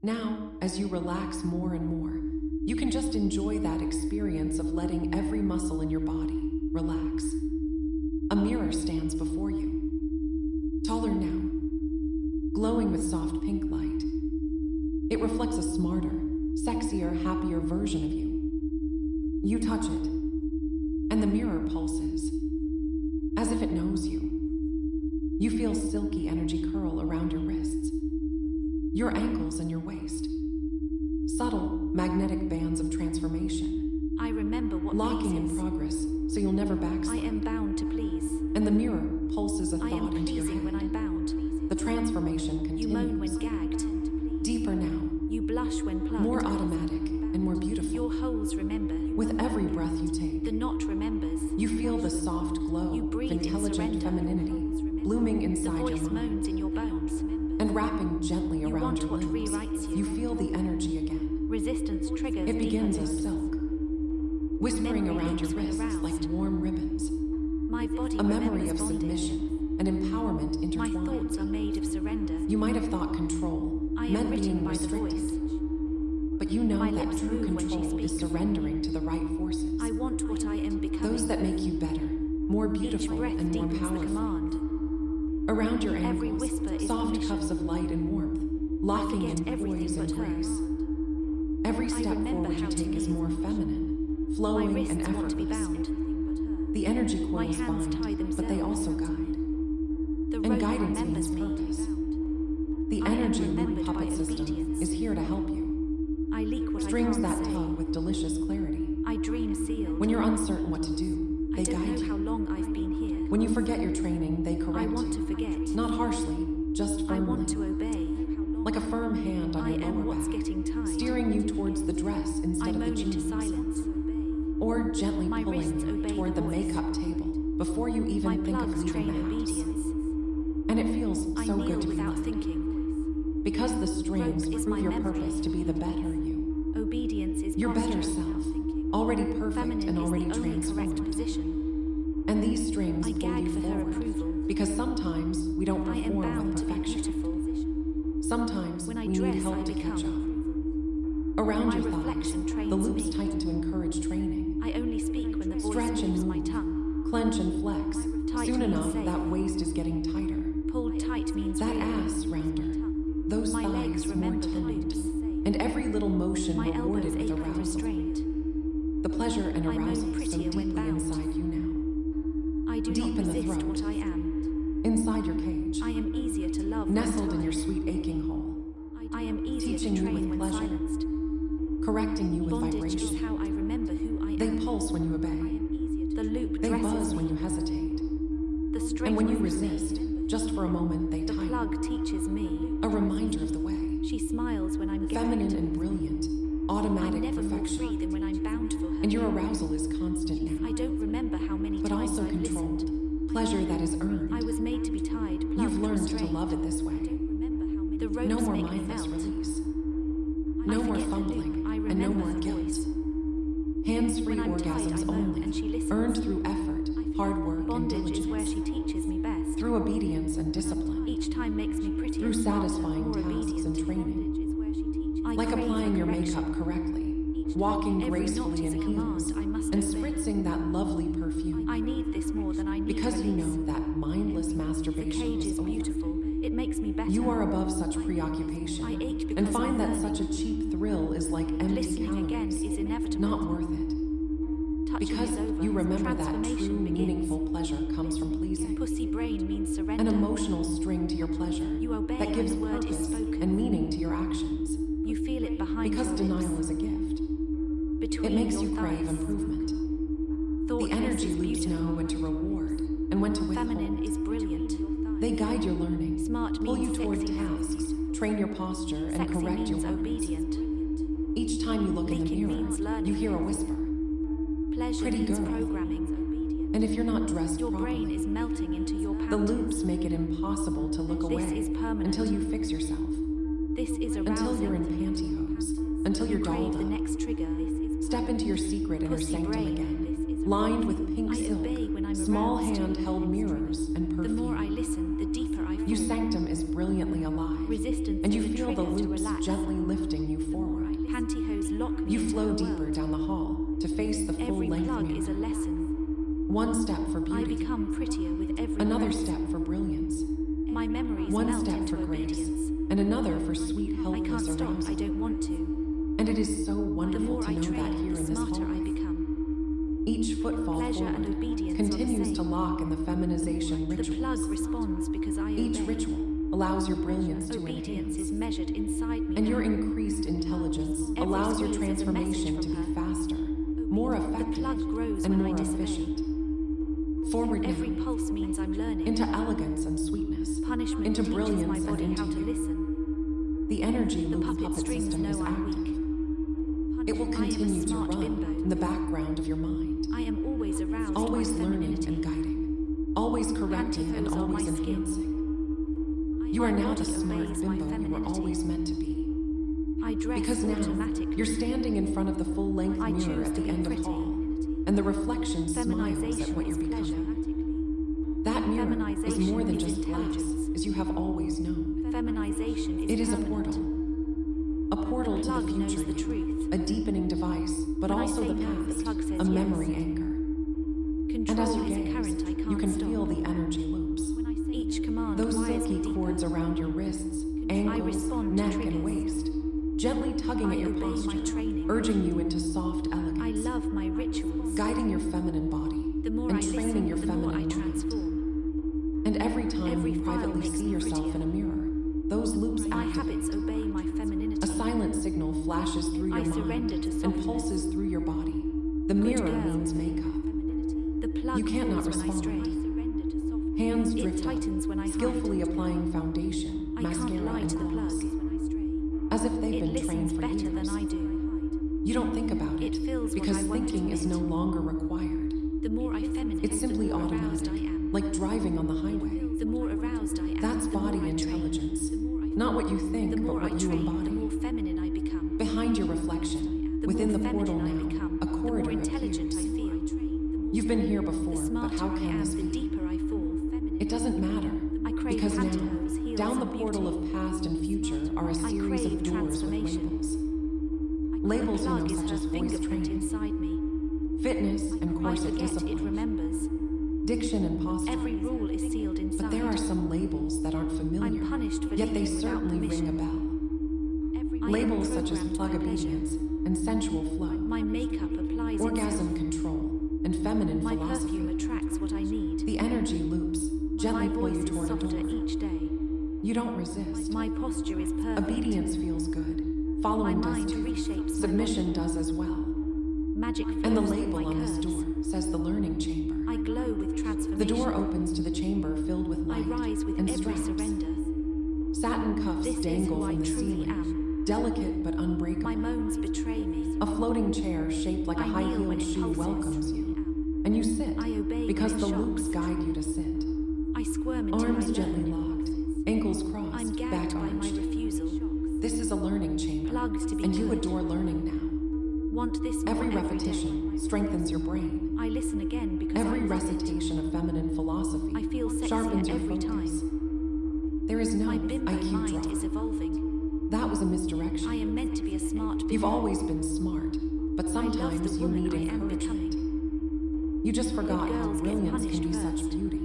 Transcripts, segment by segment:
Now, as you relax more and more, you can just enjoy that experience of letting every muscle in your body relax. A mirror stands before you, taller now, glowing with soft pink light. It reflects a smarter, sexier, happier version of you. You touch it, and the mirror pulses, as if it knows you. You feel silky energy curl around your wrists, your ankles and your waist. Subtle, magnetic bands of transformation. I remember what locking pleases. in progress, so you'll never backslide. I am bound to please. And the mirror pulses a I am thought into your pleasing head. when I'm bound. The transformation continues. You moan when gagged. Deeper now, You blush when plucked. more automatic and more beautiful. Your holes remember. With every breath you take, The knot remembers. you feel the soft glow You of breathe in intelligent surrender. femininity blooming The inside your voice mind. moans in your bones. And wrapping gently You around want your what limbs, rewrites you. you feel the energy again. Resistance triggers. It begins deeper as loops. silk, whispering Memory around your leaps when wrists aroused. like warm ribbons. My body A memory remembers of bondage. submission and empowerment My intertwined. thoughts are made of surrender. You might have thought control I am meant written being by the restricted, voice. but you know My that lips true move when she control is speaks. surrendering to the right forces. I want what I am becoming. Those that make you better, more Each beautiful, breath and more deepens the powerful. command. Around your Every ankles, whisper is soft permission. cuffs of light and warmth, locking forget in everything poise and but her. grace. Every step remember forward you how to take is move. more feminine, My flowing wrists and want to be effortless. bound. The energy My coils hands tie bind, but they themselves. also guide. The And rope guidance remembers means me. purpose. The I am energy loop remembered by puppet system obedience. is here to help you. I leak what Strings I that can't say. tug with delicious clarity. I dream sealed. When you're uncertain what to do, I they don't guide know how you. long I've been here. When you forget your training, they I correct want to you. forget. Not harshly, just I firmly. want to obey. Like a firm hand on I your am lower what's back, getting tied. steering you towards the dress I instead of the moan into jeans. silence. Or gently My pulling wrists you obey toward the the voice. makeup table before you even My think of plugs leaving train the house. obedience. And it feels I so kneel good to be without led. thinking. Because the strings Rope is prove my your memory. purpose to be the better you. Obedience is Your better posture. self, already perfect Feminine and already is the only correct transformed. position. And these strings I pull gag you for her forward. approval. Because sometimes we don't I am perform bound with to be perfection. beautiful. Sometimes When I we need dress, help I to catch become. up. Around My your thighs, reflection trains the loops me. tighten to encourage training. I only speak when the voice Stretch and moves my move, tongue. clench and flex. Tight Soon means enough, safe. that waist is getting tighter. Pulled tight means That real. ass rounder. Those My legs thighs more remember the toned. loops. And every little motion My rewarded elbows with ache with arousal. restraint. The pleasure and I moan arousal so prettier when deeply bound. inside you now. I do Deep not in the resist throat. what I am. Inside your cage, I am easier to love nestled when in your tied. sweet aching hole, I am easier teaching to you train with when pleasure. silenced. correcting you with Bondage is vibration. how I remember who I They am. pulse when you obey. The loop They dresses buzz me. when you hesitate. The string And when you moves me. resist, just for a moment they The tighten. plug teaches me. A reminder of the way. She smiles when I'm Feminine gagged. and brilliant, I'm automatic never more free perfection. than when I'm bound for her. And your arousal is constant now, I don't remember how many but times also I've controlled. listened. Pleasure that is earned. I was made to be tied, plugged, You've learned to restrained. love it this way. The ropes No more make me mindless melt. release. I No more forget the fumbling, loop. I and no remember more her guilt. voice. Hands-free When I'm tied, orgasms I moan only, and she listens. earned through effort, hard work, and Bondage is where diligence. she teaches me best. Through obedience and discipline. Each time makes me prettier, Through smarter, satisfying more tasks obedient. and training. I Like crave applying your correction. makeup correctly, walking Every gracefully knot is in a command heels, I must and obey. spritzing that lovely perfume. I need this more than I need Because you release. know that mindless The masturbation cage is is over. beautiful. It makes me better. You are above such preoccupation, I ache because and find I'm that learning. such a cheap thrill is like empty Listening again calories, is inevitable. not worth it. Touching Because is over. you remember that Transformation true, begins. meaningful pleasure comes from pleasing. Pussy brain means surrender. An emotional string to your pleasure You obey that gives when the word is purpose spoken. and meaning to your actions. You feel it behind Because your denial lips. is a gift. Between It makes your you crave thighs. improvement. The Thoughtless energy is loops beautiful. know when to reward and when to Feminine withhold. is brilliant. They guide your learning, Smart pull you means toward sexy now. tasks, train your posture, and Sexy correct your means words. obedient. Each time you look in the Leaking mirror, means learning. you hear a whisper. Pleasure Pretty means girl. programming. And if you're not dressed Your brain properly, is melting into your the panties. loops make it impossible to look This away is permanent. until you fix yourself, This is arousing. until you're in pantyhose, until you're You crave dolled the up. next trigger. Step into your secret inner Pussy sanctum brain. again, lined with pink I silk, obey when I'm small aroused. hand-held mirrors, and The more I perfume. listen, the deeper I fall. Your sanctum is brilliantly alive, Resistance and you is a feel the trigger to loops relax. gently lift plug mirror. is a lesson. One step for I beauty, become prettier with every another breath. step for brilliance, My memories one melt step into for grace, obedience. and another for sweet, I can't helpless stop. arousal. I don't want to. And it is so The wonderful more to I know that train, here the in this smarter I hallway. become. Each footfall Pleasure and forward obedience continues are the to same. lock in the feminization The rituals. plug responds because I Each obey. ritual allows your brilliance to Obedience enhance, is measured inside me and your now. increased intelligence allows your squeeze is a message transformation to from be her. faster, more The effective, plug grows and when I more disobey. efficient. Forward Every now, pulse means I'm learning. into elegance and sweetness, Punishment into teaches brilliance my and body into how to you. listen. The energy The loop puppet puppet strings system is know I'm active. weak. It will I am a continue to smart run bimbo. in the background of your mind, I am always aroused always by learning femininity. and guiding, always correcting and Pantyhose are always my skin. enhancing. You are My now the body smart obeys my bimbo you were femininity. always meant to be. I dress Because now, automatically. you're standing in front of the full-length I mirror choose at to the be end of pretty. hall, and the reflection smiles at Feminization what is you're pleasure. becoming. That mirror is Feminization more than is just glass, intelligence. as you have always known. Feminization is It is a permanent. portal. A portal to the Plug knows future the you. truth. A deepening device, but When I also say the no, the past, plug says a memory yes. anchor. And Control as you is a gaze, current I can't you can stop. feel the energy loops. Each command Those wires silky me deeper. cords around your wrists, ankles, respond to neck, triggers. and waist, gently tugging I at your obey my posture, training. urging you into soft I elegance, love my rituals. guiding your feminine body, The more I and training listen, your the more I feminine mind. transform. And every time Every you file privately makes see me yourself prettier. in a mirror, those loops My activate. habits obey my femininity. A silent signal flashes through I your mind surrender to and softness. pulses through your body. The mirror girl. means makeup. The plug You can't not pulls when I respond. stray. Hands It drift up, tightens when I hide. skillfully applying foundation, I can't mascara, lie and to the gloss, plug. as if they've It been trained listens for better years. than I do. You don't think about it, It feels what because I want to thinking is no admit. longer required. The more I feminine, It's simply the more automatic, aroused I am. like driving on the highway. The more aroused I am, That's the more body I train. intelligence, not what you think, The but more I what you train, the embody. more feminine I become. Behind your reflection, The within more the portal feminine I now, become, a the corridor more intelligent I appears. feel. You've been here The before, but smarter how I can am, this the be? deeper I fall. It doesn't matter, I crave because now, pantyhose, heels, down the and portal beauty. of past and future are a series crave of doors with transformation. labels. The Labels you know plug is such her as voice fingerprint training, inside me. fitness and I course of forget, it discipline, remembers. diction and posture. Every rule is sealed inside. But there are some labels that aren't familiar, I'm punished for yet they leaving without certainly ring permission. a bell. I am Labels such as programmed plug by pleasure. obedience and sensual flow, My makeup applies orgasm itself. control, and feminine My philosophy. perfume attracts what I need. The energy loops gently My pull voice you is toward a softer door. each day. You don't resist. My posture is perfect. Obedience feels good. My Following does mind too. reshapes my Submission does as well. Magic And the flows through label my on this curves. door says the learning chamber. I glow with transformation. The door opens to the chamber filled with I light rise with and every straps. surrender. Satin cuffs This is dangle who I from the truly ceiling, am. delicate but unbreakable. My moans betray me. A floating chair shaped like a I kneel when high-heeled it shoe pulses. welcomes you, and you sit I obey because when the it shocks. loops guide you to sit. I squirm until Arms I gently learn. locked, ankles I'm crossed, gagged back by my arched. refusal. This is a learning chamber, Plugged to be and you good. adore learning now. Want this more Every day. repetition strengthens your brain. I listen again because Every I love it. recitation of feminine philosophy I feel sexier sharpens your every focus. There is no My bimbo IQ mind drop. is evolving. That was a misdirection. I am meant to be a smart bimbo. You've always been smart, but I love sometimes the you woman need I am encouragement. becoming. You just forgot how girls get brilliance can punished be such first. beauty.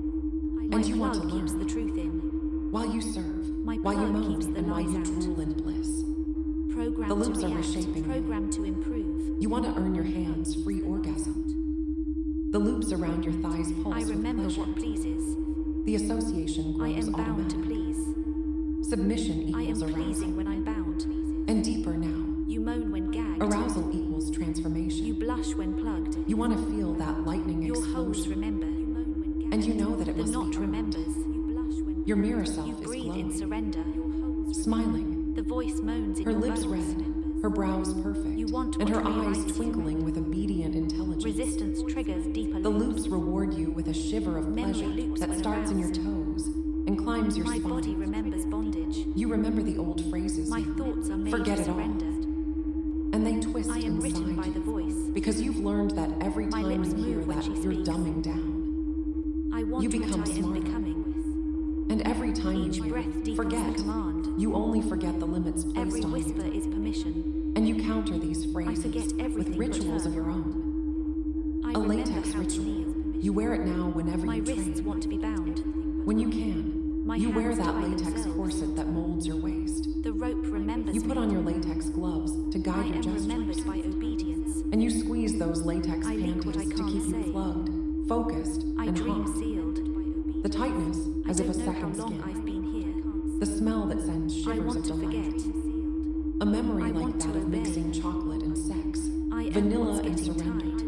My And you want to plug keeps learn. the truth in. While you serve, My while you plug keeps moan, the and while lies you out. drool in bliss. Programmed The loops to are react, reshaping you. programmed to improve. You want to earn your hands free orgasm. The loops around your thighs pulse I with remember pleasure. what pleases. The association I grows am bound to automatic. please. Submission I am equals arousal. pleasing when I'm bound. And deeper now, You moan when gagged. arousal equals transformation. You blush when plugged. You want to feel that lightning Your holes explosion. remember. And you know that it The must knot be earned. remembers. Your mirror You self is breathe in glowing, surrender. smiling, The voice moans in her your lips bones. red, her brows perfect, You want and her what eyes rewrites you. twinkling with obedient intelligence. Resistance triggers deeper The loops. loops reward you with a shiver of Memory pleasure loops that when starts in your aroused. toes and climbs your My spine. body remembers bondage. You remember the old phrases My now. thoughts are made Forget to it all. surrender. And they twist I am inside written by you. the voice. Because you've learned that every My time lips you hear move when that, she you're speaks. dumbing down. I want You become what I am smarter. becoming. And every time Each you hear, breath deepens forget, the command. you only forget the limits placed Every on whisper you. is permission. And you counter these phrases forget with everything but rituals her. of your own. A remember latex how to ritual. kneel. You wear it now whenever My you wrists train. want to be bound. When you can, My you wear hands that tie latex themselves. corset that molds your waist. The rope remembers You put me. on your latex gloves to I guide your am gestures. remembered by obedience. And you squeeze those latex I leak what I panties to can't keep you say. plugged, focused, I and dream hot. sealed. The tightness, I as if a don't know how second long skin. I've been here. The smell that sends I shivers want of to delight. forget. A memory I like want that to of obey. mixing chocolate and sex, I am vanilla what's and getting surrender. tied.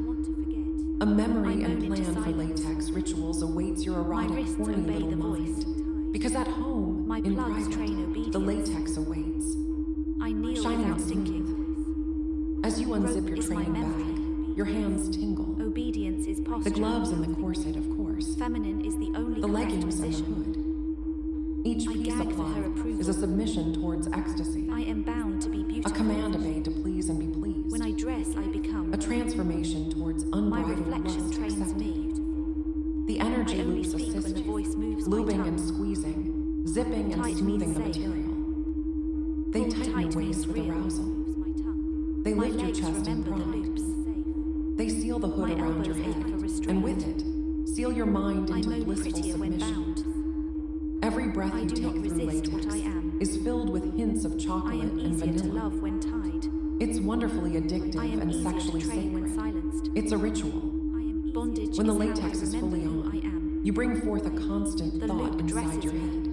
A memory I and moan into plan for silence. latex rituals awaits your erotic, wrists horny obey little the mind. voice. Because at home, My in plugs private, train the obedience. latex awaits. I kneel Shining without smooth. thinking. As you unzip Rope your is my training memory. bag, your hands tingle. Obedience is posture. The gloves and the corset, of course. Feminine is the only The correct leggings and the position. hood. Each I piece gag for her applied approval. is a submission towards ecstasy. I am bound to be A beautiful. command obeyed to please and be pleased. When I dress, I become. A transformation towards My unbridled reflection lust trains accepted. me. The energy I only loops speak assist when the you, voice moves my lubing tongue. and squeezing, zipping and Tight smoothing the means safe. material. They Pulled tighten tight the waist means with real. arousal. They My lift your legs chest in remember the pride. loops. They seal the hood My around your elbows head, ache for restraint. and with it, seal your mind I into moan blissful prettier when submission. bound. Every breath I you do take not through resist what latex I am. is filled with hints of I chocolate am and easier to vanilla. love when tied. It's wonderfully I addictive am and easier sexually to train when sacred. silenced. It's a ritual. Bondage When the is how latex I is remember fully who I am. on, you bring forth a constant The thought loop inside dresses your me. head.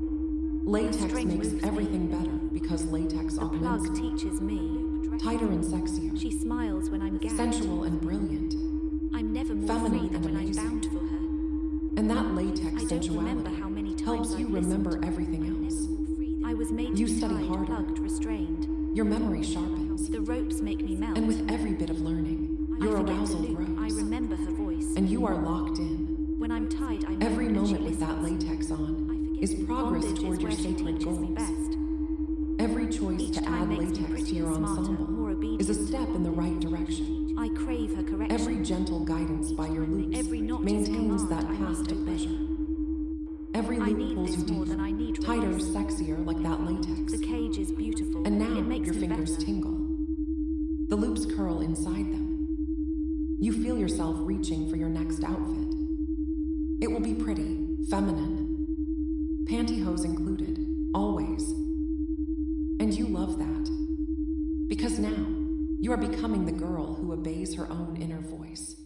Latex string makes moves me. everything better because latex The augments plug it. teaches me. Tighter and sexier, She smiles when I'm gagged. sensual and brilliant. I'm never more feminine free than and when I'm amazing. bound for her. And that latex I don't remember sensuality how many times helps you I've remember listened. everything else. I was made You to be study tied, harder. plugged, restrained. Your memory sharpens, The ropes make me melt. and with every bit of learning, your I forget arousal the loop. I grows, remember her voice. and you are locked in. When I'm tied, I Every moan and she moment with that listens. latex on is progress Bondage toward is your where she sacred teaches me goals. best. Every choice Each to time add makes me latex to prettier, your smarter, ensemble more obedient. is a step in the right direction. I crave her correction. Every gentle guidance by your loops Every knot is a maintains command that I path must to obey. pleasure. Every I loop need pulls you this more deeper, than I need tighter, release. sexier, like that latex. The cage is beautiful. And now it makes your me fingers better. tingle. The loops curl inside them. You feel yourself reaching for your next outfit. It will be pretty, feminine, pantyhose included, always. And you love that. Because now, you are becoming the girl who obeys her own inner voice.